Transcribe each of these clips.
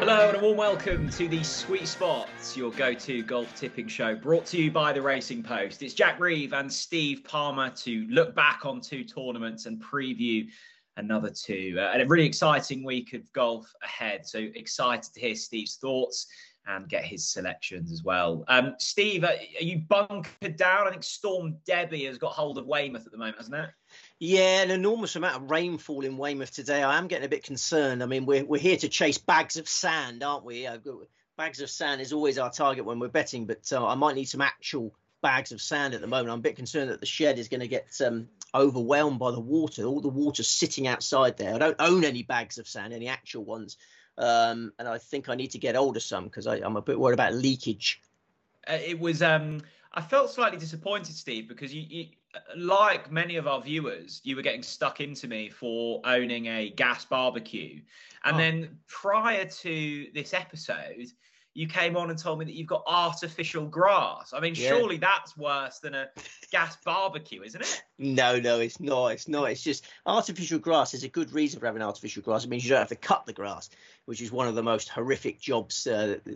Hello and a warm welcome to the Sweet Spots, your go-to golf tipping show, brought to you by the Racing Post. It's Jack Reeve and Steve Palmer to look back on two tournaments and preview another two. And a really exciting week of golf ahead. So excited to hear Steve's thoughts and get his selections as well. Steve, are you bunkered down? I think Storm Debbie has got hold of Weymouth at the moment, hasn't it? Yeah, an enormous amount of rainfall in Weymouth today. I am getting a bit concerned. I mean, we're here to chase bags of sand, aren't we? Bags of sand is always our target when we're betting, but I might need some actual bags of sand at the moment. I'm a bit concerned that the shed is going to get overwhelmed by the water. All the water's sitting outside there. I don't own any bags of sand, any actual ones. And I think I need to get hold of some because I'm a bit worried about leakage. It was... I felt slightly disappointed, Steve, because you, like many of our viewers, you were getting stuck into me for owning a gas barbecue. And then prior to this episode, you came on and told me that you've got artificial grass. I mean, surely that's worse than a gas barbecue, isn't it? No, it's not. It's not. It's just artificial grass is a good reason for having artificial grass. It means you don't have to cut the grass, which is one of the most horrific jobs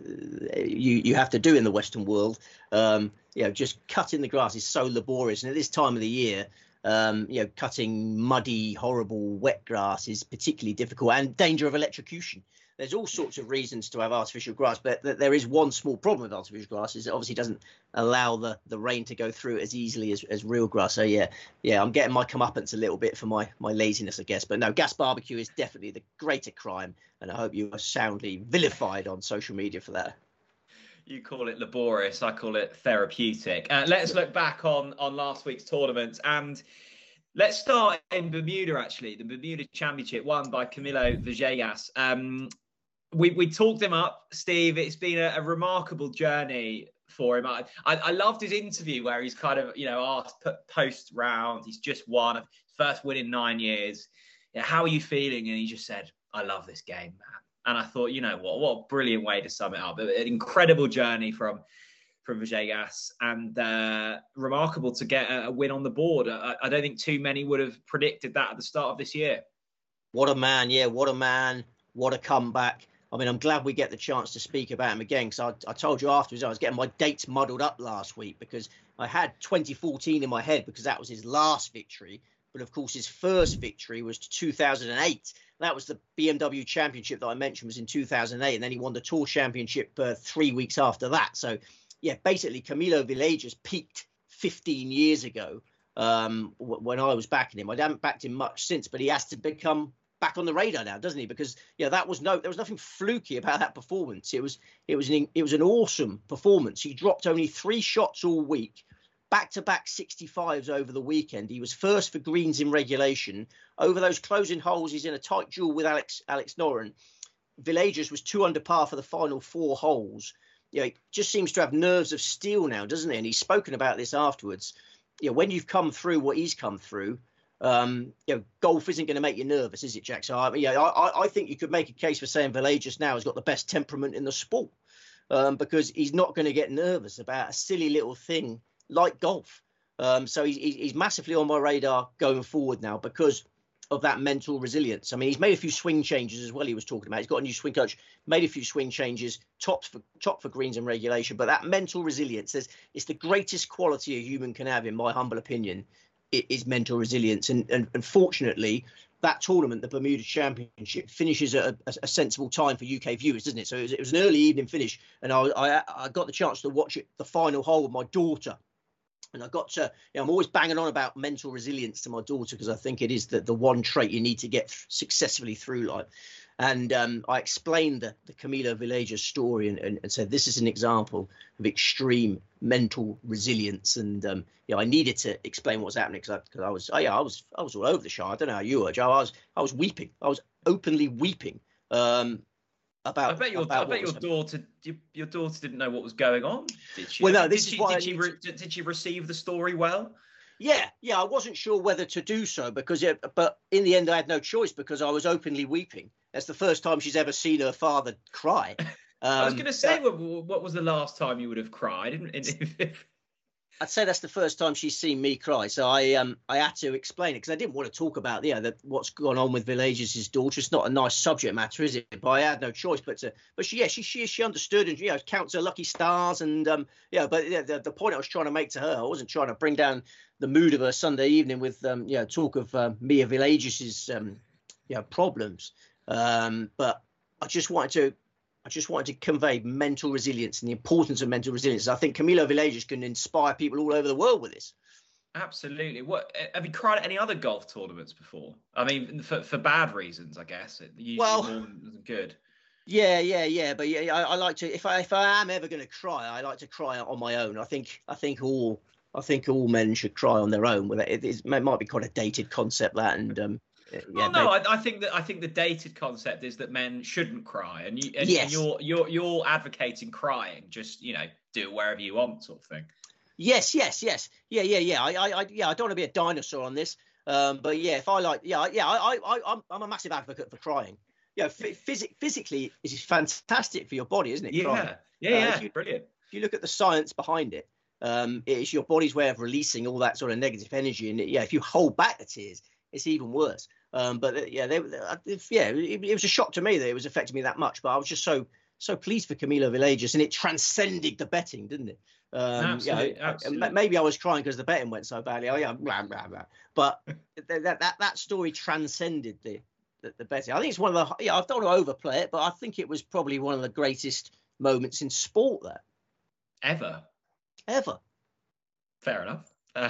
you have to do in the Western world. Just cutting the grass is so laborious. And at this time of the year, cutting muddy, horrible, wet grass is particularly difficult and danger of electrocution. There's all sorts of reasons to have artificial grass, but there is one small problem with artificial grass is it obviously doesn't allow the rain to go through it as easily as real grass. So I'm getting my comeuppance a little bit for my laziness, I guess. But no, gas barbecue is definitely the greater crime, and I hope you are soundly vilified on social media for that. You call it laborious, I call it therapeutic. Let's look back on last week's tournament, and let's start in Bermuda, actually. The Bermuda Championship won by Camilo Villegas. We talked him up, Steve. It's been a remarkable journey for him. I loved his interview where he's kind of, asked post round. He's just won his first win in 9 years. How are you feeling? And he just said, I love this game, man. And I thought, what a brilliant way to sum it up. An incredible journey from Villegas, and remarkable to get a win on the board. I don't think too many would have predicted that at the start of this year. What a man. Yeah, what a man. What a comeback. I mean, I'm glad we get the chance to speak about him again, because I told you afterwards I was getting my dates muddled up last week because I had 2014 in my head because that was his last victory. But of course, his first victory was 2008. That was the BMW Championship that I mentioned was in 2008. And then he won the Tour Championship 3 weeks after that. So, yeah, basically, Camilo Villegas peaked 15 years ago when I was backing him. I haven't backed him much since, but he has to become back on the radar now, doesn't he? Because there was nothing fluky about that performance. It was an awesome performance. He dropped only 3 shots all week, back-to-back 65s over the weekend. He was first for greens in regulation. Over those closing holes, he's in a tight duel with Alex Noren. Villegas was 2 under par for the final 4 holes. He just seems to have nerves of steel now, doesn't he? And he's spoken about this afterwards. When you've come through what he's come through, golf isn't going to make you nervous, is it, Jack? So I think you could make a case for saying Villegas now has got the best temperament in the sport, because he's not going to get nervous about a silly little thing like golf. So he's massively on my radar going forward now because of that mental resilience. I mean, he's made a few swing changes as well. He was talking about he's got a new swing coach, made a few swing changes, top for greens and regulation. But that mental resilience, it's the greatest quality a human can have, in my humble opinion. It is mental resilience, and fortunately, that tournament, the Bermuda Championship, finishes at a sensible time for UK viewers, doesn't it? So it was an early evening finish, and I got the chance to watch it, the final hole, with my daughter. And I got to, I'm always banging on about mental resilience to my daughter because I think it is the one trait you need to get successfully through life. And I explained the Camilo Villegas story and said this is an example of extreme mental resilience. And I needed to explain what's happening because I was all over the show. I don't know how you were, Joe. I was weeping. I was openly weeping. I bet your daughter didn't know what was going on, did she? Well, no, did she receive the story well? Yeah, I wasn't sure whether to do so but in the end I had no choice because I was openly weeping. That's the first time she's ever seen her father cry. I was going to say, what was the last time you would have cried? I'd say that's the first time she's seen me cry. So I had to explain it because I didn't want to talk about what's gone on with Villagers' daughter. It's not a nice subject matter, is it? But I had no choice. But she understood, and counts her lucky stars, and But the point I was trying to make to her, I wasn't trying to bring down the mood of her Sunday evening with talk of Mia Villagers' problems. But I just wanted to convey mental resilience and the importance of mental resilience. I think Camilo Villagers can inspire people all over the world with this. Absolutely. What have you cried at any other golf tournaments before? I mean, for bad reasons, I guess. Usually more than good. Yeah. But I like to. If I am ever going to cry, I like to cry on my own. I think all men should cry on their own. It might be quite a dated concept that, and. I think the dated concept is that men shouldn't cry, and you're advocating crying. Just do it wherever you want, sort of thing. Yes. Yeah. I don't want to be a dinosaur on this, but if I like, I'm a massive advocate for crying. Physically, it's fantastic for your body, isn't it? Yeah. Brilliant. If you look at the science behind it, it's your body's way of releasing all that sort of negative energy, and if you hold back the tears, it's even worse. It was a shock to me that it was affecting me that much. But I was just so pleased for Camilo Villagers, and it transcended the betting, didn't it? Absolutely. Maybe I was crying because the betting went so badly. But that story transcended the betting. I think it's one of the. I don't want to overplay it, but I think it was probably one of the greatest moments in sport there. Ever. Fair enough.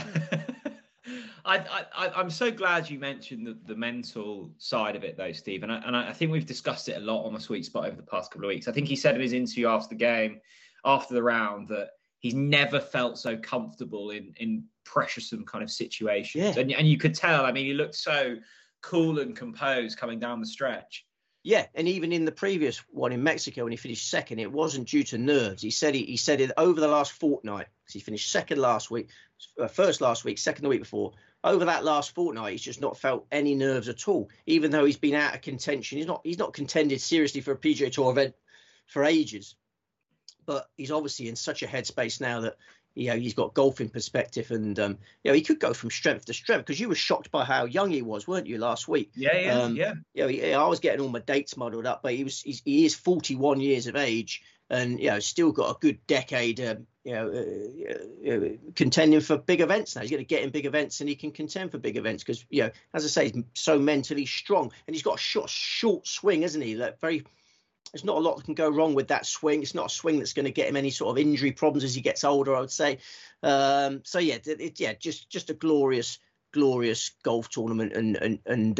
I'm so glad you mentioned the mental side of it, though, Steve. And I think we've discussed it a lot on the Sweet Spot over the past couple of weeks. I think he said in his interview after the game, after the round, that he's never felt so comfortable in pressuresome kind of situations. Yeah. And you could tell. I mean, he looked so cool and composed coming down the stretch. Yeah, and even in the previous one in Mexico, when he finished second, it wasn't due to nerves. He said it over the last fortnight. He finished second last week, first last week, second the week before. Over that last fortnight, he's just not felt any nerves at all. Even though he's been out of contention, he's not contended seriously for a PGA Tour event for ages. But he's obviously in such a headspace now that he's got golfing perspective, and he could go from strength to strength. Because you were shocked by how young he was, weren't you, last week? Yeah. I was getting all my dates muddled up, but he is 41 years of age, and still got a good decade. Contending for big events now. He's going to get in big events, and he can contend for big events because as I say, he's so mentally strong, and he's got a short swing, isn't he? There's not a lot that can go wrong with that swing. It's not a swing that's going to get him any sort of injury problems as he gets older, I would say. Just a glorious golf tournament, and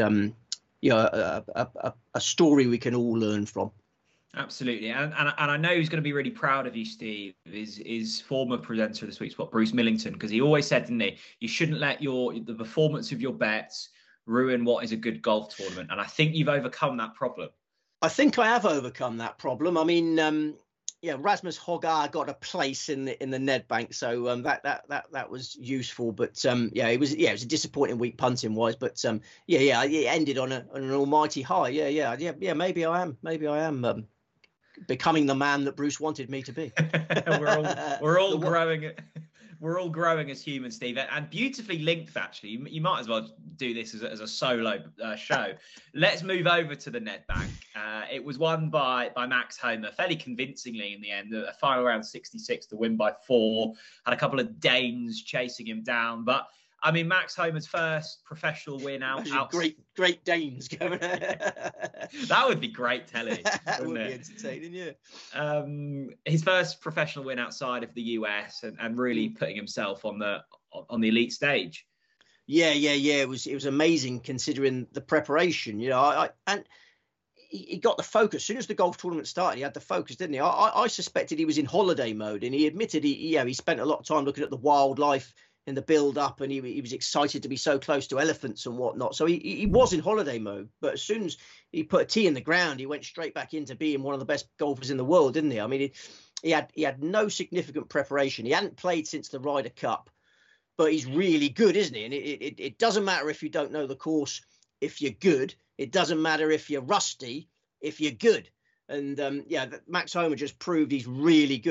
a story we can all learn from. Absolutely, and I know he's going to be really proud of you, Steve. Is former presenter of the Sweet Spot, Bruce Millington, because he always said, didn't he, you shouldn't let the performance of your bets ruin what is a good golf tournament. And I think you've overcome that problem. I think I have overcome that problem. I mean, Rasmus Højgaard got a place in the Nedbank, so that was useful. But it was a disappointing week punting wise. But it ended on an almighty high. Maybe I am becoming the man that Bruce wanted me to be. we're all growing. We're all growing as humans, Steve, and beautifully linked. Actually, you might as well do this as a solo show. Let's move over to the Nedbank. It was won by Max Homa fairly convincingly in the end. A final round 66 to win by 4. Had a couple of Danes chasing him down, but I mean, Max Homa's first professional win out. Great Danes going. That would be great telly. That would be entertaining, yeah. His first professional win outside of the US, and really putting himself on the elite stage. Yeah. It was amazing considering the preparation. And he got the focus. As soon as the golf tournament started, he had the focus, didn't he? I suspected he was in holiday mode, and he admitted he spent a lot of time looking at the wildlife in the build up, and he was excited to be so close to elephants and whatnot. So he was in holiday mode, but as soon as he put a tee in the ground, he went straight back into being one of the best golfers in the world, didn't he? I mean, he had no significant preparation. He hadn't played since the Ryder Cup, but he's really good, isn't he? And it doesn't matter if you don't know the course, if you're good. It doesn't matter if you're rusty, if you're good. And Max Homa just proved he's really good.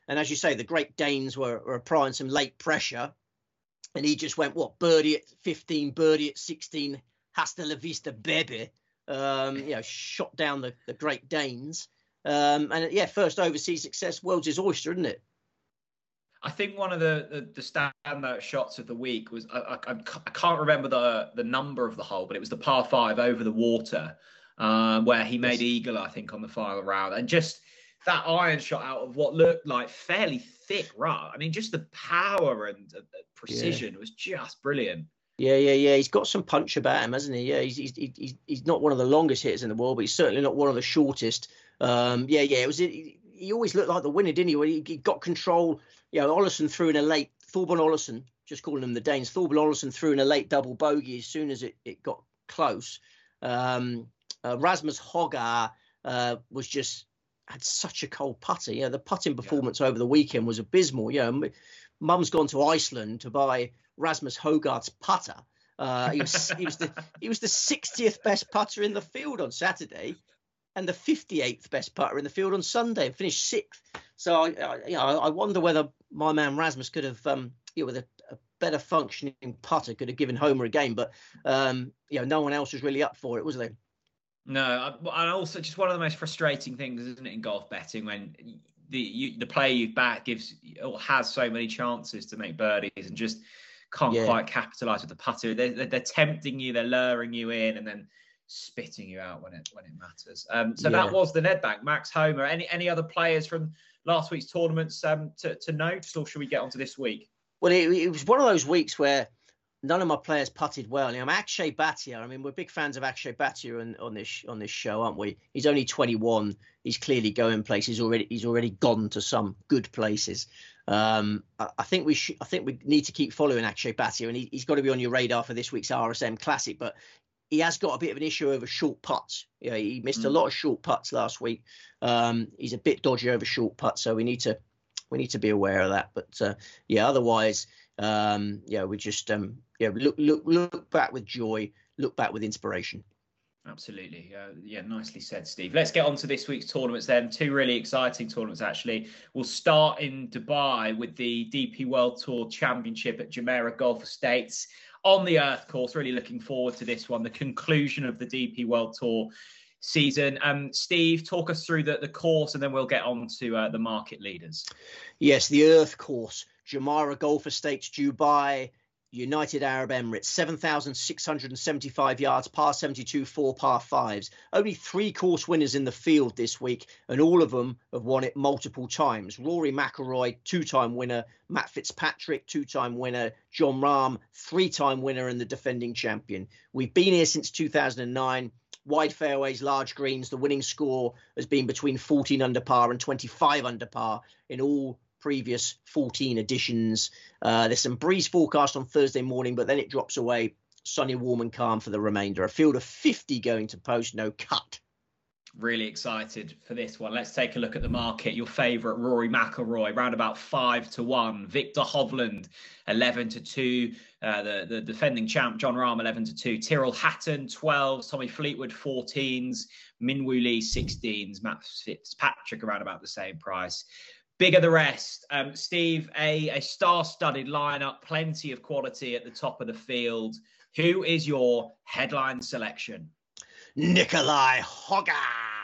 And as you say, the Great Danes were applying some late pressure. And he just went, birdie at 15, birdie at 16, hasta la vista, baby. Shot down the Great Danes. First overseas success, world's his oyster, isn't it? I think one of the standout shots of the week was, I can't remember the number of the hole, but it was the par 5 over the water, where he made eagle, I think, on the final round. And just that iron shot out of what looked like fairly thick rough. I mean, just the power and precision was just brilliant. Yeah. He's got some punch about him, hasn't he? Yeah, he's not one of the longest hitters in the world, but he's certainly not one of the shortest. It was. He always looked like the winner, didn't he? When he got control. Ollison threw in a late. Thorbjørn Olesen, just calling them the Danes. Thorbjørn Olesen threw in a late double bogey as soon as it got close. Rasmus Højgaard had such a cold putter. The putting performance over the weekend was abysmal. Mum's gone to Iceland to buy Rasmus Højgaard's putter. He was the 60th best putter in the field on Saturday, and the 58th best putter in the field on Sunday, and finished 6th. So I wonder whether my man Rasmus could have, with a better functioning putter, could have given Homer a game. But no one else was really up for it, was there? No, and also just one of the most frustrating things, isn't it, in golf betting, when the player you've backed has so many chances to make birdies and just can't quite capitalise with the putter. They're tempting you, they're luring you in, and then spitting you out when it matters. That was the Nedbank. Max Homer. Any other players from last week's tournaments to note, or should we get on to this week? Well, it was one of those weeks where none of my players putted well. Akshay Bhatia. I mean, we're big fans of Akshay Bhatia on this show, aren't we? He's only 21. He's clearly going places already. He's already gone to some good places. I think we need to keep following Akshay Bhatia, and he's got to be on your radar for this week's RSM Classic. But he has got a bit of an issue over short putts. He missed a lot of short putts last week. He's a bit dodgy over short putts, so we need to be aware of that. But otherwise, we just look back with joy, look back with inspiration. Absolutely. Nicely said, Steve. Let's get on to this week's tournaments then. 2 really exciting tournaments, actually. We'll start in Dubai with the DP World Tour Championship at Jumeirah Golf Estates on the Earth course. Really looking forward to this one, the conclusion of the DP World Tour season. Steve, talk us through the course, and then we'll get on to the market leaders. Yes, the Earth course, Jumeirah Golf Estates, Dubai, United Arab Emirates, 7,675 yards, par 72, 4 par 5s. Only 3 course winners in the field this week, and all of them have won it multiple times. Rory McIlroy, 2-time winner. Matt Fitzpatrick, 2-time winner. Jon Rahm, 3-time winner and the defending champion. We've been here since 2009. Wide fairways, large greens. The winning score has been between 14 under par and 25 under par in all previous 14 editions. There's some breeze forecast on Thursday morning, but then it drops away. Sunny, warm and calm for the remainder. A field of 50 going to post, no cut. Really excited for this one. Let's take a look at the market. Your favourite, Rory McIlroy, round about 5-1. Victor Hovland, 11-2. The defending champ, Jon Rahm, 11-2. Tyrrell Hatton, 12s. Tommy Fleetwood, 14s. Minwoo Lee, 16s. Matt Fitzpatrick, around about the same price. Bigger the rest. Steve, a star-studded lineup, plenty of quality at the top of the field. Who is your headline selection? Nicolai Højgaard,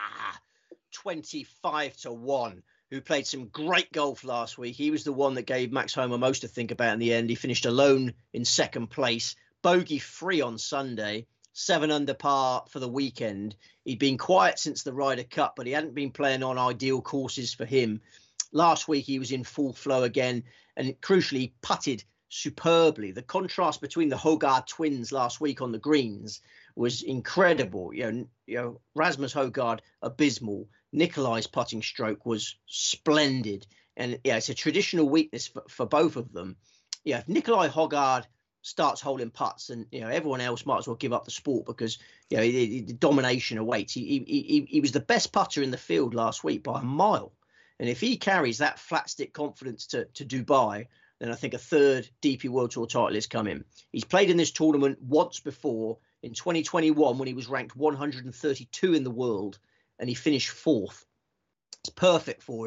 25-1, who played some great golf last week. He was the one that gave Max Homer most to think about in the end. He finished alone in second place, bogey-free on Sunday, 7 under par for the weekend. He'd been quiet since the Ryder Cup, but he hadn't been playing on ideal courses for him. Last week, he was in full flow again, and crucially, he putted superbly. The contrast between the Højgaard twins last week on the greens was incredible. Rasmus Højgaard, abysmal. Nicolai's putting stroke was splendid. And it's a traditional weakness for both of them. If Nicolai Højgaard starts holding putts, and everyone else might as well give up the sport, because the domination awaits. He was the best putter in the field last week by a mile. And if he carries that flat stick confidence to Dubai, then I think a third DP World Tour title is coming. He's played in this tournament once before, in 2021, when he was ranked 132 in the world, and he finished 4th. It's perfect for him.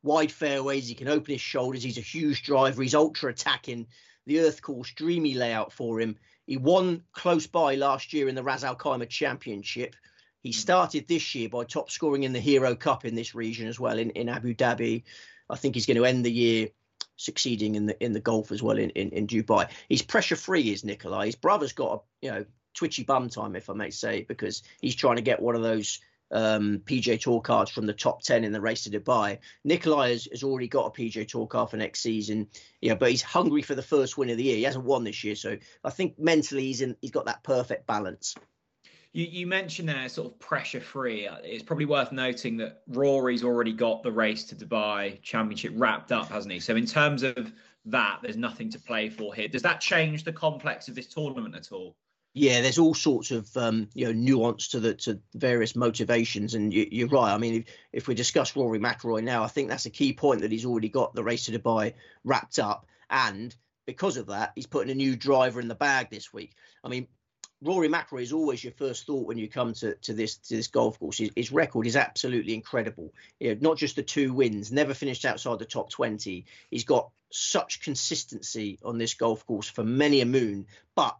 wide fairways. He can open his shoulders. He's a huge driver. He's ultra attacking. The Earth Course, dreamy layout for him. He won close by last year in the Ras Al Khaimah Championship. He started this year by top scoring in the Hero Cup in this region as well in Abu Dhabi. I think he's going to end the year succeeding in the golf as well in Dubai. He's pressure free, is Nicolai. His brother's got a twitchy bum time, if I may say, because he's trying to get one of those PGA Tour cards from the top 10 in the race to Dubai. Nicolai has already got a PGA Tour card for next season, but he's hungry for the first win of the year. He hasn't won this year, so I think mentally he's got that perfect balance. You mentioned there sort of pressure free. It's probably worth noting that Rory's already got the race to Dubai Championship wrapped up, hasn't he? So in terms of that, there's nothing to play for here. Does that change the complex of this tournament at all? Yeah, there's all sorts of nuance to various motivations, and you're right. I mean, if we discuss Rory McIlroy now, I think that's a key point, that he's already got the race to Dubai wrapped up, and because of that, he's putting a new driver in the bag this week. I mean, Rory McIlroy is always your first thought when you come to this golf course. His record is absolutely incredible. Not just the 2 wins, never finished outside the top 20. He's got such consistency on this golf course for many a moon. But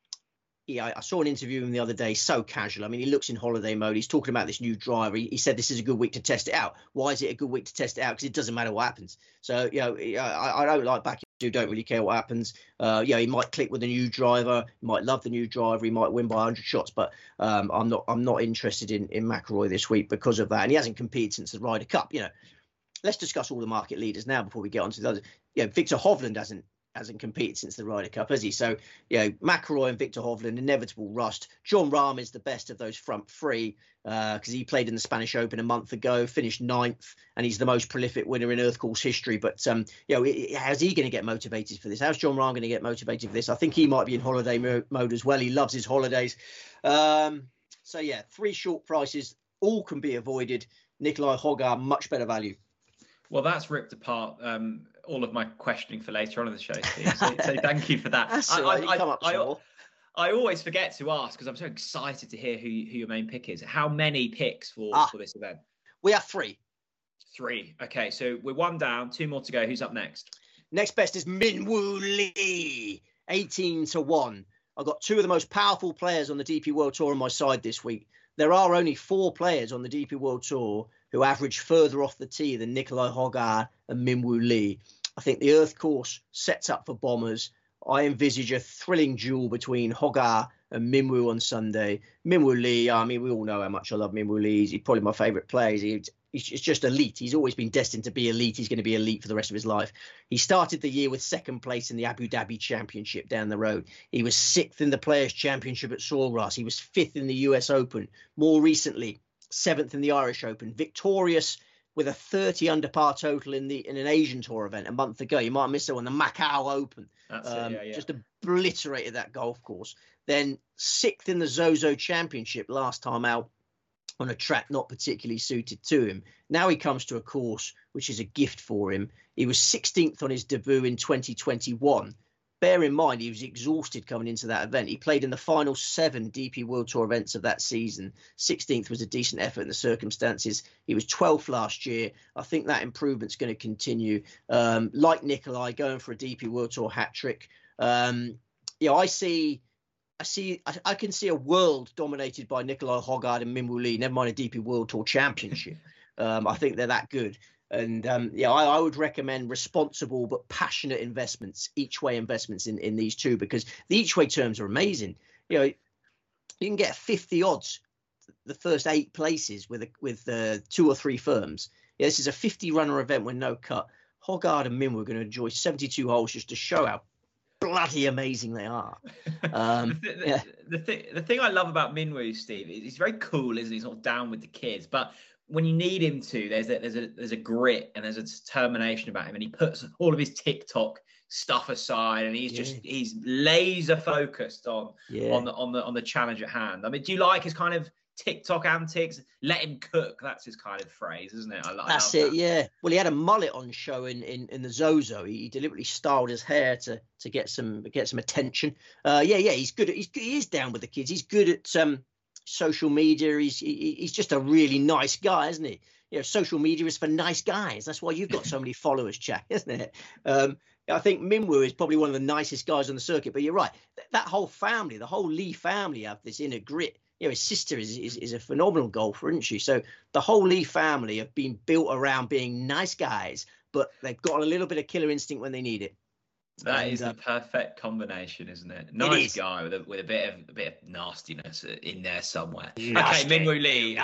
I saw an interview with him the other day, so casual. I mean, he looks in holiday mode. He's talking about this new driver. He said this is a good week to test it out. Why is it a good week to test it out? Because it doesn't matter what happens. So, I don't like back. Don't really care what happens. He might click with a new driver. He might love the new driver. He might win by 100 shots. But I'm not interested in McIlroy this week because of that. And he hasn't competed since the Ryder Cup. Let's discuss all the market leaders now before we get on to the others. Victor Hovland hasn't competed since the Ryder Cup, has he? So, McIlroy and Victor Hovland, inevitable rust. Jon Rahm is the best of those front three because he played in the Spanish Open a month ago, finished 9th, and he's the most prolific winner in Earth Course history. But, how's he going to get motivated for this? How's Jon Rahm going to get motivated for this? I think he might be in holiday mode as well. He loves his holidays. 3 short prices, all can be avoided. Nicolai Højgaard, much better value. Well, that's ripped apart all of my questioning for later on in the show, Steve. So thank you for that. I always forget to ask because I'm so excited to hear who your main pick is. How many picks for this event? We have 3. 3. Okay, so we're 1 down, 2 more to go. Who's up next? Next best is Min Woo Lee, 18-1. I've got 2 of the most powerful players on the DP World Tour on my side this week. There are only 4 players on the DP World Tour who average further off the tee than Nicolai Højgaard and Min Woo Lee. I think the Earth Course sets up for bombers. I envisage a thrilling duel between Højgaard and Min Woo on Sunday. Min Woo Lee, I mean, we all know how much I love Min Woo Lee. He's probably my favourite player. He's just elite. He's always been destined to be elite. He's going to be elite for the rest of his life. He started the year with 2nd place in the Abu Dhabi Championship down the road. He was 6th in the Players' Championship at Sawgrass. He was 5th in the US Open. More recently, 7th in the Irish Open. Victorious with a 30 under par total in an Asian Tour event a month ago. You might have missed it on the Macau Open. That's it, yeah. Just obliterated that golf course. Then 6th in the Zozo Championship last time out on a track not particularly suited to him. Now he comes to a course which is a gift for him. He was 16th on his debut in 2021. Bear in mind, he was exhausted coming into that event. He played in the final 7 DP World Tour events of that season. 16th was a decent effort in the circumstances. He was 12th last year. I think that improvement's going to continue. Like Nicolai, going for a DP World Tour hat trick. I can see a world dominated by Nicolai Højgaard and Min Woo Lee, never mind a DP World Tour Championship. I think they're that good. And I would recommend responsible but passionate investments, each way investments in these 2, because the each way terms are amazing. You can get 50 odds the first 8 places with 2 or 3 firms. This is a 50 runner event with no cut. Højgaard and Min Woo are going to enjoy 72 holes just to show how bloody amazing they are. The thing I love about Min Woo, Steve, is he's very cool, isn't he? He's not down with the kids, but when you need him to, there's a grit and there's a determination about him, and he puts all of his TikTok stuff aside, and he's laser focused on the challenge at hand. I mean, do you like his kind of TikTok antics? Let him cook. That's his kind of phrase, isn't it? That's it. Yeah. Well, he had a mullet on show in the Zozo. He deliberately styled his hair to get some attention. He's good. He is down with the kids. He's good at social media. He's just a really nice guy, isn't he? social media is for nice guys. That's why you've got so many followers, Jack, isn't it? I think Minwoo is probably one of the nicest guys on the circuit. But you're right, that whole family, the whole Lee family, have this inner grit. His sister is a phenomenal golfer, isn't she? So the whole Lee family have been built around being nice guys, but they've got a little bit of killer instinct when they need it. That is the perfect combination, isn't it? Nice guy with a bit of nastiness in there somewhere. Nasty. Okay, Minwoo Lee.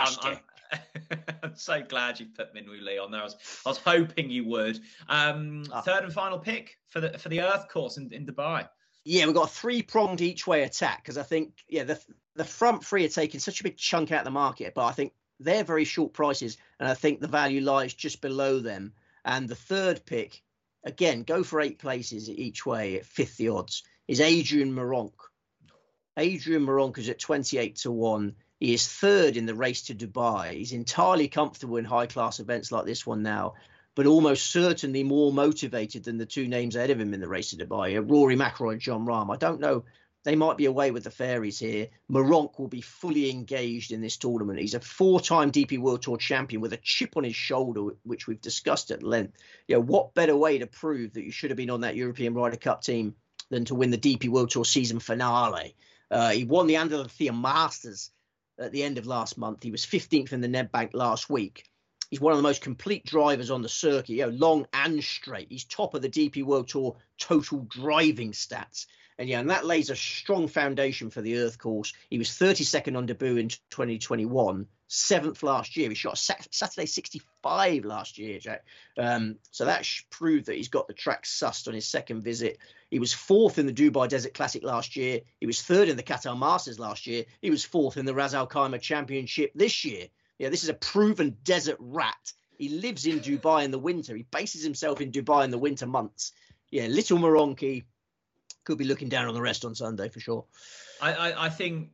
I'm so glad you put Minwoo Lee on there. I was hoping you would. Third and final pick for the Earth course in Dubai. Yeah, we've got a 3-pronged each way attack because I think the front three are taking such a big chunk out of the market, but I think they're very short prices, and I think the value lies just below them. And the third pick, again, go for 8 places each way at 50 odds, is Adrian Meronk. Adrian Meronk is at 28-1. He is third in the race to Dubai. He's entirely comfortable in high-class events like this one now, but almost certainly more motivated than the 2 names ahead of him in the race to Dubai, Rory McIlroy and Jon Rahm. I don't know. They might be away with the fairies here. Meronk will be fully engaged in this tournament. He's a 4-time DP World Tour champion with a chip on his shoulder, which we've discussed at length. What better way to prove that you should have been on that European Ryder Cup team than to win the DP World Tour season finale? He won the Andalusia Masters at the end of last month. He was 15th in the Nedbank last week. He's one of the most complete drivers on the circuit, long and straight. He's top of the DP World Tour total driving stats. And that lays a strong foundation for the Earth course. He was 32nd on debut in 2021, 7th last year. He shot Saturday 65 last year, Jack. So that proved that he's got the track sussed on his second visit. He was 4th in the Dubai Desert Classic last year. He was 3rd in the Qatar Masters last year. He was 4th in the Ras Al Khaimah Championship this year. This is a proven desert rat. He lives in Dubai in the winter. He bases himself in Dubai in the winter months. Little Meronky could be looking down on the rest on Sunday for sure. I think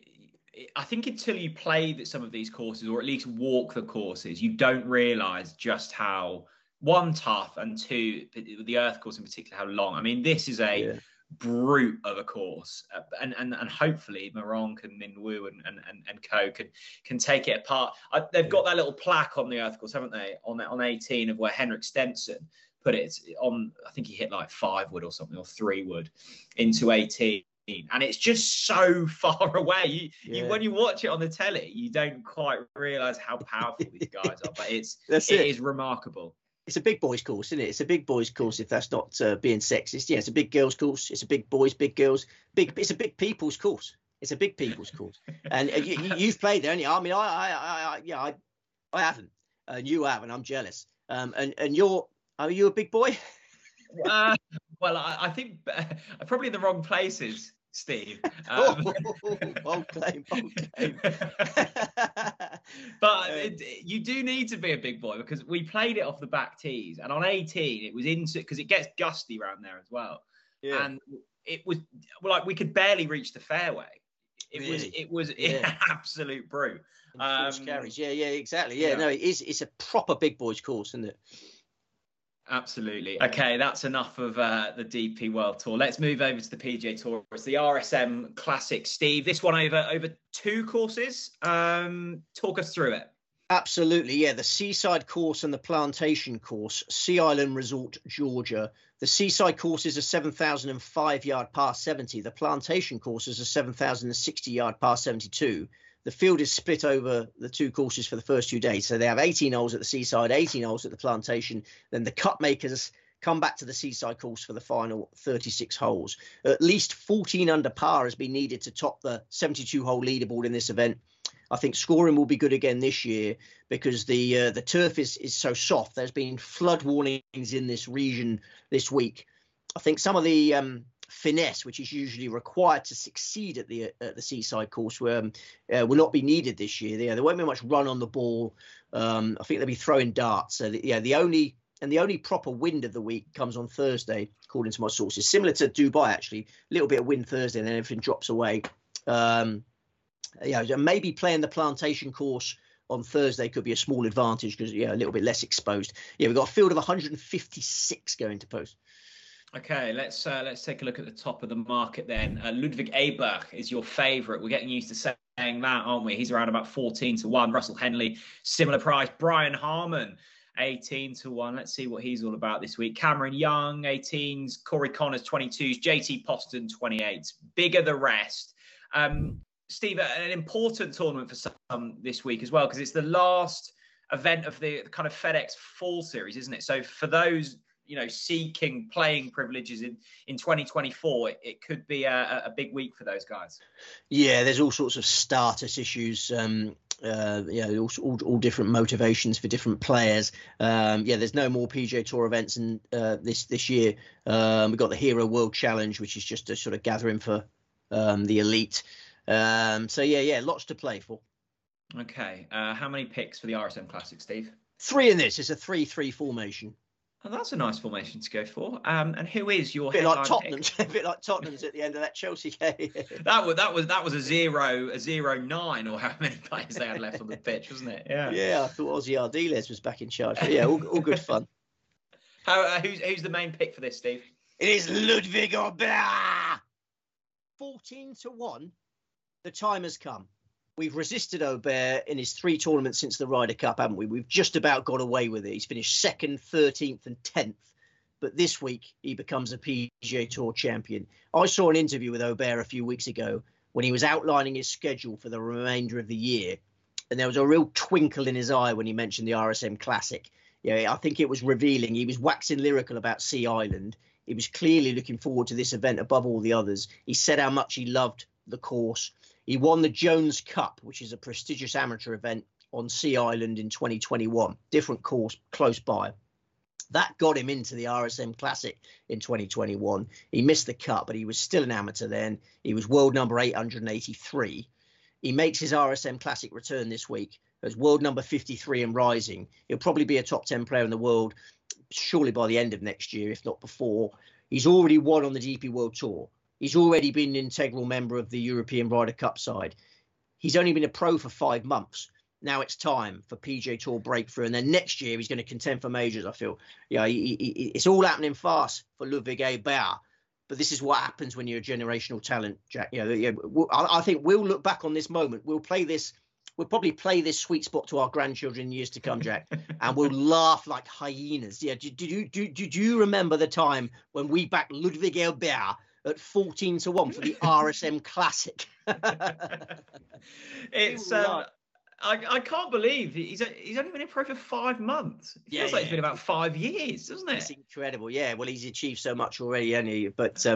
until you play some of these courses, or at least walk the courses, you don't realise just how, 1, tough, and 2, the Earth course in particular, how long. I mean, this is a brute of a course, and hopefully Meronk and Minwoo and co can take it apart. They've got that little plaque on the Earth course, haven't they, on 18, of where Henrik Stenson put it on. I think he hit like 5 wood or something, or 3 wood into 18, and it's just so far away. You when you watch it on the telly, you don't quite realise how powerful these guys are, but it is remarkable. It's a big boys course, isn't it? It's a big boys course, if that's not being sexist. It's a big girls course. It's a big boys, big girls. It's a big people's course. It's a big people's course. And you've played there, haven't you? I mean, I haven't. You have, and I'm jealous. And are you a big boy? Well, I think probably in the wrong places, Steve. Bold claim. But you do need to be a big boy, because we played it off the back tees, and on 18 it was into, because it gets gusty around there as well. And it was like we could barely reach the fairway. It was an absolute brute. Carries. Yeah, exactly. No, it's a proper big boys course, isn't it? Absolutely. Okay, that's enough of the DP World Tour. Let's move over to the PGA Tour. It's the RSM Classic. Steve, this one over 2 courses. Talk us through it. Absolutely, the Seaside course and the Plantation course, Sea Island Resort, Georgia. The Seaside course is a 7,005-yard par 70. The Plantation course is a 7,060-yard par 72. The field is split over the 2 courses for the first 2 days. So they have 18 holes at the Seaside, 18 holes at the Plantation. Then the cup makers come back to the Seaside course for the final 36 holes. At least 14 under par has been needed to top the 72-hole leaderboard in this event. I think scoring will be good again this year because the turf is so soft. There's been flood warnings in this region this week. I think some of the finesse, which is usually required to succeed at the Seaside course, will not be needed this year. There won't be much run on the ball. I think they'll be throwing darts. So the only proper wind of the week comes on Thursday, according to my sources. Similar to Dubai, actually, a little bit of wind Thursday, and then everything drops away. Maybe playing the Plantation course on Thursday could be a small advantage because a little bit less exposed. We've got a field of 156 going to post. Okay, let's take a look at the top of the market then. Ludwig Eberg is your favourite. We're getting used to that, aren't we? He's around about 14-1. Russell Henley, similar price. Brian Harman, 18-1. Let's see what he's all about this week. Cameron Young, 18s. Corey Connors, 22s. JT Poston, 28s. Bigger the rest. Steve, an important tournament for some this week as well, because it's the last event of the kind of FedEx Fall Series, isn't it? So for those, seeking playing privileges in 2024, it could be a big week for those guys. Yeah, there's all sorts of status issues, all different motivations for different players. There's no more PGA Tour events in this year. We've got the Hero World Challenge, which is just a sort of gathering for the elite. Lots to play for. Okay. How many picks for the RSM Classic, Steve? 3 in this. It's a 3-3 formation. Oh, that's a nice formation to go for. And who is your headline pick? A bit like Tottenham's at the end of that Chelsea game. that was a 0-9, or how many players they had left on the pitch, wasn't it? Yeah. Yeah, I thought Ozzy Ardiles was back in charge. But yeah, all good fun. Who's the main pick for this, Steve? It is Ludwig Aubert. 14-1. The time has come. We've resisted Aubert in his 3 tournaments since the Ryder Cup, haven't we? We've just about got away with it. He's finished 2nd, 13th and 10th. But this week, he becomes a PGA Tour champion. I saw an interview with Aubert a few weeks ago when he was outlining his schedule for the remainder of the year. And there was a real twinkle in his eye when he mentioned the RSM Classic. Yeah, I think it was revealing. He was waxing lyrical about Sea Island. He was clearly looking forward to this event above all the others. He said how much he loved the course. He won the Jones Cup, which is a prestigious amateur event on Sea Island in 2021. Different course, close by. That got him into the RSM Classic in 2021. He missed the Cup, but he was still an amateur then. He was world number 883. He makes his RSM Classic return this week as world number 53 and rising. He'll probably be a top 10 player in the world, surely by the end of next year, if not before. He's already won on the DP World Tour. He's already been an integral member of the European Ryder Cup side. He's only been a pro for 5 months. Now it's time for PGA Tour breakthrough. And then next year, he's going to contend for majors, I feel. Yeah, it's all happening fast for Ludwig Aubert. But this is what happens when you're a generational talent, Jack. I think we'll look back on this moment. We'll probably play this sweet spot to our grandchildren in years to come, Jack, and we'll laugh like hyenas. Yeah, do you remember the time when we backed Ludwig Aubert at 14-1 for the RSM Classic? It's I can't believe he's only been in pro for 5 months. It feels like it's been about 5 years, doesn't it? It's incredible. Yeah, well, he's achieved so much already, hasn't he? But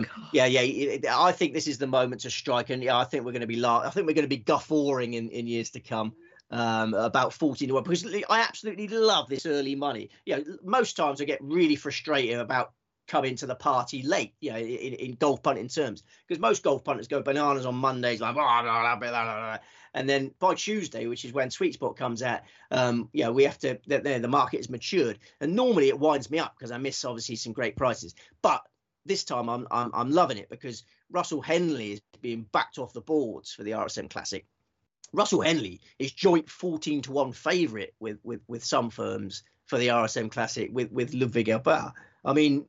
I think this is the moment to strike, and I think we're going to be guffawing in years to come about 14-1, because I absolutely love this early money. Most times I get really frustrated about coming to the party late, in golf punting terms, because most golf punters go bananas on Mondays, like blah, blah, blah, blah, blah. And then by Tuesday, which is when Sweet Spot comes out, we have to. The market has matured, and normally it winds me up because I miss obviously some great prices. But this time I'm loving it because Russell Henley is being backed off the boards for the RSM Classic. Russell Henley is joint 14-1 favourite with some firms for the RSM Classic with Ludwig Aubert. I mean,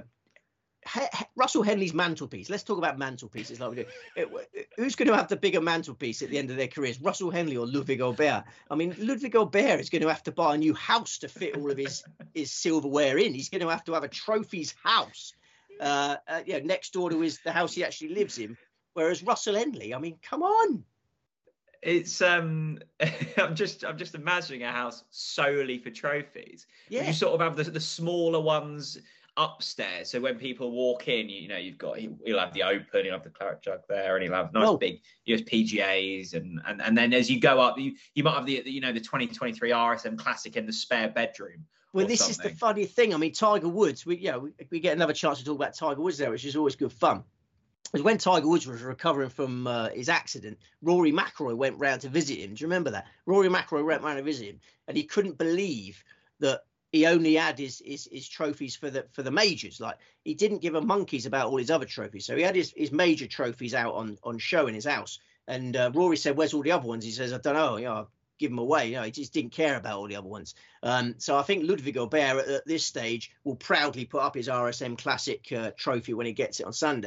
Russell Henley's mantelpiece. Let's talk about mantelpieces like we do. Who's going to have the bigger mantelpiece at the end of their careers, Russell Henley or Ludwig Aubert? I mean, Ludwig Aubert is going to have to buy a new house to fit all of his silverware in. He's going to have a trophies house next door to the house he actually lives in. Whereas Russell Henley, I mean, come on. It's I'm just imagining a house solely for trophies. Yeah. You sort of have the smaller ones upstairs, so when people walk in, he'll have the Open, he'll have the claret jug there, and he'll have nice big PGAs, and then as you go up, you might have the 2023 RSM Classic in the spare bedroom. Well, this is the funny thing. I mean, Tiger Woods, we get another chance to talk about Tiger Woods there, which is always good fun. Because when Tiger Woods was recovering from his accident, Rory McIlroy went round to visit him. Do you remember that? Rory McIlroy went round to visit him, and he couldn't believe that he only had his trophies for the majors. Like, he didn't give a monkeys about all his other trophies. So he had his major trophies out on show in his house. And Rory said, "Where's all the other ones?" He says, "I don't know. I'll give them away." He just didn't care about all the other ones. So I think Ludwig Aubert at this stage will proudly put up his RSM Classic trophy when he gets it on Sunday.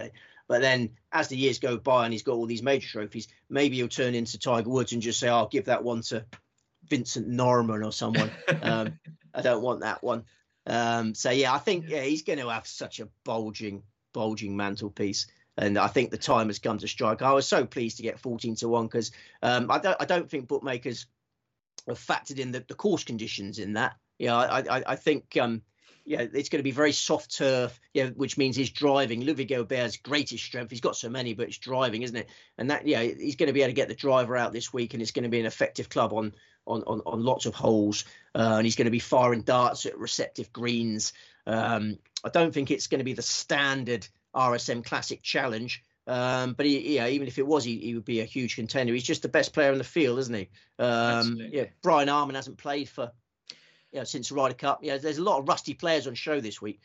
But then as the years go by and he's got all these major trophies, maybe he'll turn into Tiger Woods and just say, I'll give that one to Vincent Norman or someone. I don't want that one. So, yeah, I think he's going to have such a bulging mantelpiece. And I think the time has come to strike. I was so pleased to get 14-1 because I don't think bookmakers have factored in the course conditions in that. I think it's going to be very soft turf, which means his driving. Ludvig Åberg's greatest strength. He's got so many, but it's driving, isn't it? And that, he's going to be able to get the driver out this week, and it's going to be an effective club on lots of holes. And he's going to be firing darts at receptive greens. I don't think it's going to be the standard RSM Classic challenge. But even if it was, he would be a huge contender. He's just the best player in the field, isn't he? Brian Harman hasn't played for since the Ryder Cup. There's a lot of rusty players on show this week.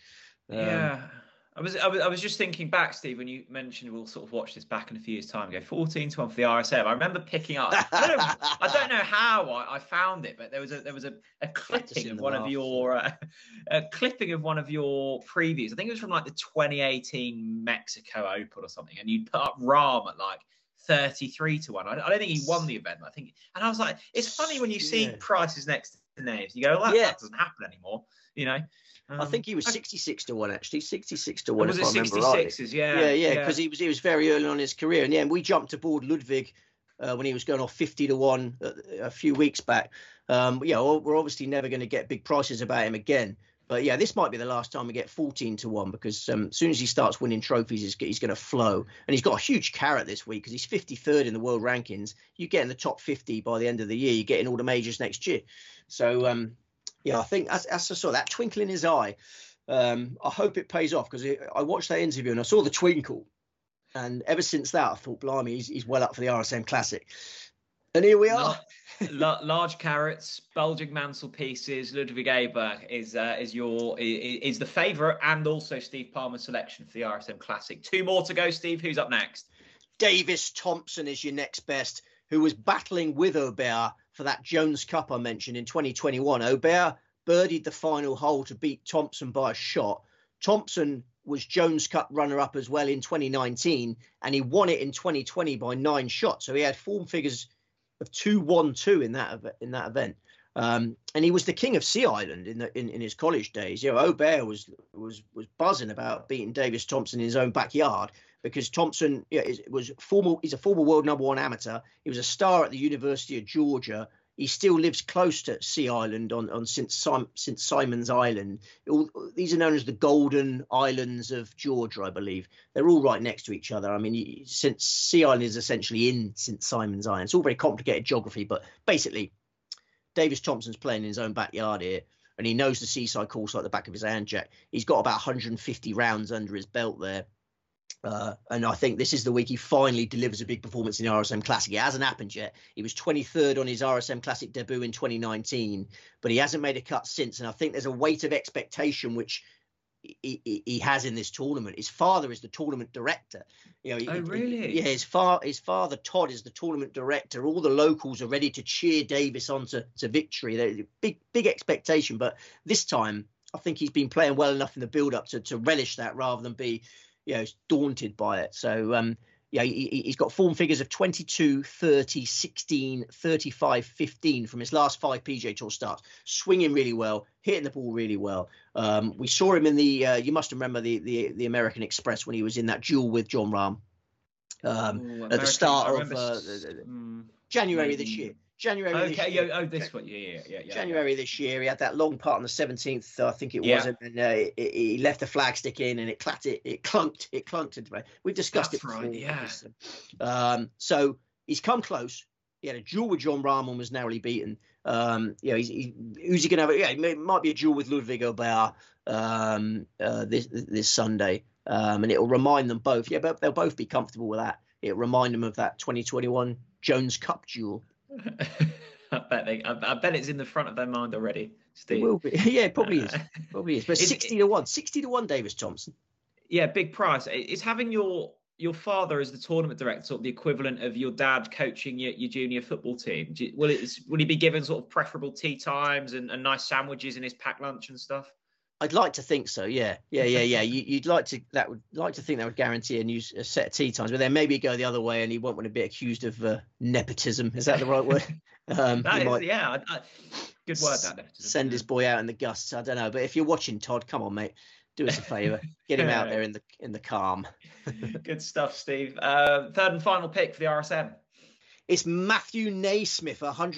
I was just thinking back, Steve, when you mentioned we'll sort of watch this back in a few years' time. Go 14-1 for the RSM. I remember picking up. I don't know how I found it, but there was a clipping of one of your clipping of one of your previews. I think it was from like the 2018 Mexico Open or something, and you'd put up Rahm at like 33-1. I don't think he won the event. And I was like, it's funny when you see prices next to names, you go, well, that doesn't happen anymore, I think he was 66-1 actually, 66-1. Was it 66s? Yeah, because he was very early on in his career, and we jumped aboard Ludvig when he was going off 50-1 a few weeks back. We're obviously never going to get big prices about him again. But this might be the last time we get 14-1 because as soon as he starts winning trophies, he's going to flow. And he's got a huge carrot this week because he's 53rd in the world rankings. You get in the top 50 by the end of the year, you get in all the majors next year. So, I think as I saw that twinkle in his eye, I hope it pays off because I watched that interview and I saw the twinkle. And ever since that, I thought, blimey, he's well up for the RSM Classic. And here we are. Large carrots, bulging mantelpieces. Ludvig Åberg is the favourite and also Steve Palmer's selection for the RSM Classic. 2 more to go, Steve. Who's up next? Davis Thompson is your next best, who was battling with Åberg for that Jones Cup I mentioned in 2021. Åberg birdied the final hole to beat Thompson by a shot. Thompson was Jones Cup runner-up as well in 2019, and he won it in 2020 by 9 shots. So he had form figures of 2-1-2 in that event. And he was the king of Sea Island in his college days. Åberg was buzzing about beating Davis Thompson in his own backyard because Thompson he's a former world #1 amateur. He was a star at the University of Georgia. He still lives close to Sea Island on St. Simon's Island. These are known as the Golden Islands of Georgia, I believe. They're all right next to each other. I mean, since Sea Island is essentially in St. Simon's Island, it's all very complicated geography, but basically, Davis Thompson's playing in his own backyard here, and he knows the seaside course like the back of his hand, Jack. He's got about 150 rounds under his belt there. And I think this is the week he finally delivers a big performance in the RSM Classic. It hasn't happened yet. He was 23rd on his RSM Classic debut in 2019, but he hasn't made a cut since. And I think there's a weight of expectation which he has in this tournament. His father is the tournament director. Really? His father Todd is the tournament director. All the locals are ready to cheer Davis on to victory. They're big expectation, but this time I think he's been playing well enough in the build-up to relish that rather than be daunted by it. So he's got form figures of 22, 30, 16, 35, 15 from his last 5 PGA Tour starts, swinging really well, hitting the ball really well. We saw him in the you must remember the American Express when he was in that duel with Jon Rahm at the start of January this year. January this year. This one. Yeah. January this year, he had that long putt on the 17th, I think it was, and he left the flag stick in, and it clunked into it. We've discussed it before. Right, yeah. So he's come close. He had a duel with Jon Rahm and was narrowly beaten. Who's he going to have? It might be a duel with Ludvig Åberg this Sunday, and it'll remind them both. Yeah, but they'll both be comfortable with that. It'll remind them of that 2021 Jones Cup duel. I bet it's in the front of their mind already, Steve. It will be. Yeah, it probably is. But 60-1 Davis Thompson. Yeah, big price. Is having your father as the tournament director sort of the equivalent of your dad coaching your junior football team? Will he be given sort of preferable tea times and nice sandwiches in his packed lunch and stuff? I'd like to think so. Yeah. You'd like to think that would guarantee a set of tee times, but then maybe go the other way, and he won't want to be accused of nepotism. Is that the right word? That is, yeah. Good word, that nepotism. Send his boy out in the gusts. I don't know, but if you're watching, Todd, come on, mate, do us a favour, get him out there in the calm. Good stuff, Steve. Third and final pick for the RSM. It's Matthew Naismith,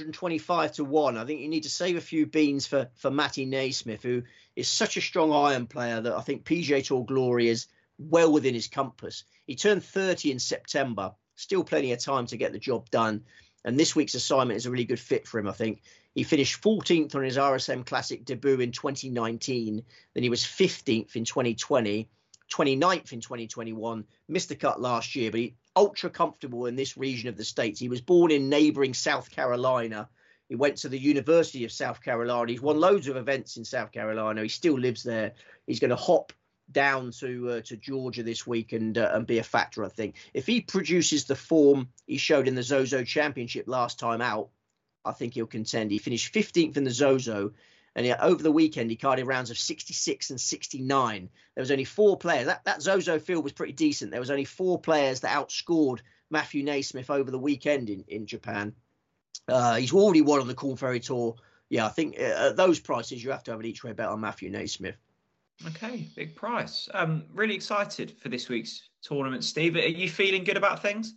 125-1. I think you need to save a few beans for Matty Naismith, who is such a strong iron player that I think PGA Tour glory is well within his compass. He turned 30 in September, still plenty of time to get the job done. And this week's assignment is a really good fit for him, I think. He finished 14th on his RSM Classic debut in 2019. Then he was 15th in 2020, 29th in 2021, missed the cut last year, but he ultra comfortable in this region of the States. He was born in neighboring South Carolina. He went to the University of South Carolina. He's won loads of events in South Carolina. He still lives there. He's going to hop down to Georgia this week and be a factor, I think. If he produces the form he showed in the Zozo Championship last time out, I think he'll contend. He finished 15th in the Zozo, and over the weekend he carded rounds of 66 and 69. There was only 4 players. That Zozo field was pretty decent. There was only 4 players that outscored Matthew Naismith over the weekend in Japan. He's already won on the Korn Ferry Tour. Yeah, I think at those prices you have to have an each way bet on Matthew Naismith. Okay, big price. Really excited for this week's tournament, Steve. Are you feeling good about things?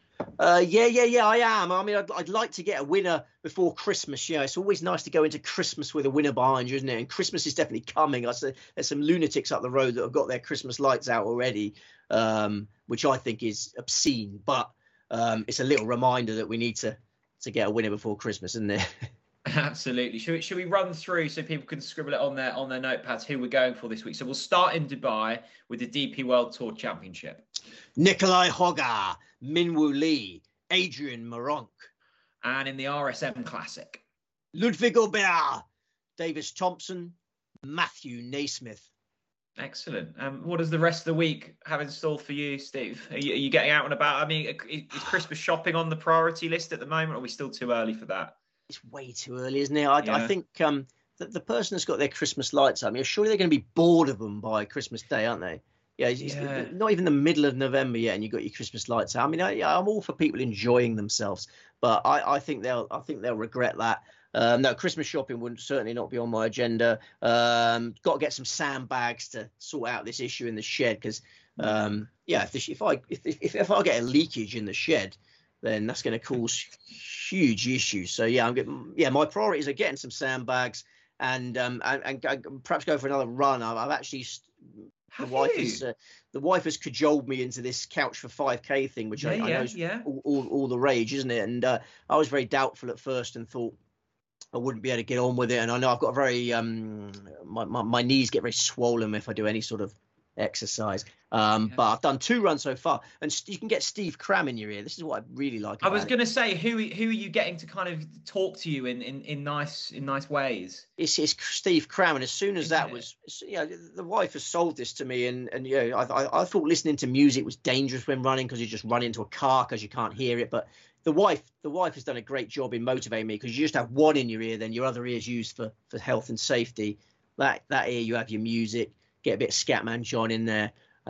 Yeah, I am. I mean, I'd like to get a winner before Christmas. You know, it's always nice to go into Christmas with a winner behind you, isn't it? And Christmas is definitely coming. There's some lunatics up the road that have got their Christmas lights out already, which I think is obscene. But it's a little reminder that we need to get a winner before Christmas, isn't it? Absolutely. Should we run through so people can scribble it on their notepads who we're going for this week? So we'll start in Dubai with the DP World Tour Championship. Nicolai Hoga, Minwoo Lee, Adrian Meronk. And in the RSM Classic, Ludwig Aubert, Davis Thompson, Matthew Naismith. Excellent. What does the rest of the week have in store for you, Steve? Are you getting out and about? I mean, is Christmas shopping on the priority list at the moment, or are we still too early for that? It's way too early, isn't it? I think the person that's got their Christmas lights up, I mean, surely they're going to be bored of them by Christmas Day, aren't they? Yeah, it's not even the middle of November yet, and you've got your Christmas lights out. I mean, I'm all for people enjoying themselves, but I think they'll regret that. No, Christmas shopping would certainly not be on my agenda. Got to get some sandbags to sort out this issue in the shed, because if I get a leakage in the shed, then that's going to cause huge issues. So my priorities are getting some sandbags and perhaps go for another run. I've actually the wife has cajoled me into this couch for 5K thing, which I know is all the rage, isn't it? And I was very doubtful at first and thought I wouldn't be able to get on with it. And I know I've got a very my knees get very swollen if I do any sort of exercise. But I've done 2 runs so far, and you can get Steve Cram in your ear. This is what I really like about I was going to say, who are you getting to kind of talk to you in nice ways? It's Steve Cram, and as soon as the wife has sold this to me, and I thought listening to music was dangerous when running because you just run into a car because you can't hear it. But the wife has done a great job in motivating me, because you just have one in your ear, then your other ear is used for health and safety. That ear you have your music. Get a bit of Scatman John in there.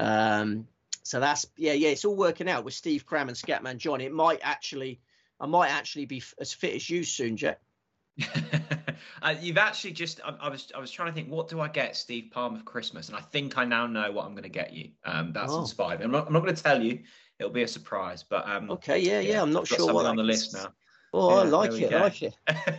So that's it's all working out with Steve Cram and Scatman John. I might actually be as fit as you soon, Jack. You've actually just I was trying to think, what do I get Steve Palmer for Christmas, and I think I now know what I'm going to get you. That's inspired me. I'm not going to tell you. It'll be a surprise, but okay, I'm not sure what on the list now. Oh, I like it.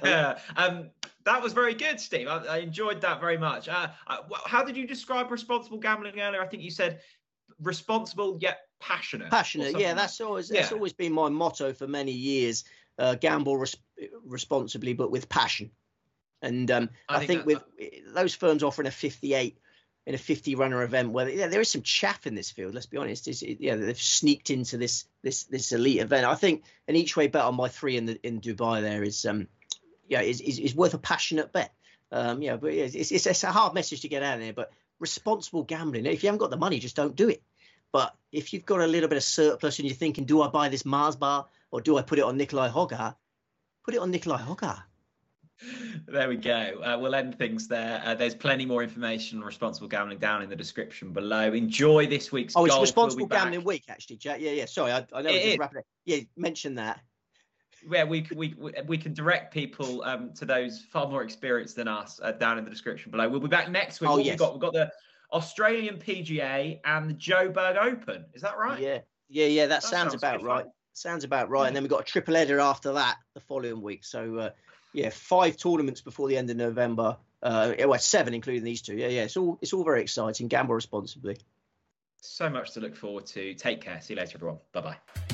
That was very good, Steve. I enjoyed that very much. How did you describe responsible gambling earlier? I think you said responsible yet passionate. Passionate, yeah. That's always been my motto for many years. Gamble responsibly, but with passion. And I think with those firms offering a 58 in a 50 runner event, where there is some chaff in this field. Let's be honest. They've sneaked into this elite event. I think an each way bet on my 3 in Dubai there is worth a passionate bet. But it's a hard message to get out there. But responsible gambling. If you haven't got the money, just don't do it. But if you've got a little bit of surplus and you're thinking, do I buy this Mars bar or do I put it on Nicolai Hoga? Put it on Nicolai Hoga. There we go. We'll end things there. There's plenty more information on responsible gambling down in the description below. Enjoy this week's golf. It's responsible we'll gambling week, actually, Jack. Yeah. Sorry, I know we're just wrapping it. Yeah, mention that. Yeah, we can direct people to those far more experienced than us down in the description below. We'll be back next week. We've got the Australian PGA and the Joburg Open. Is that right? Yeah. That sounds about right. Fun. Sounds about right. And then we've got a triple header after that the following week. So 5 tournaments before the end of November. 7 including these two. Yeah. It's all very exciting. Gamble responsibly. So much to look forward to. Take care. See you later, everyone. Bye-bye.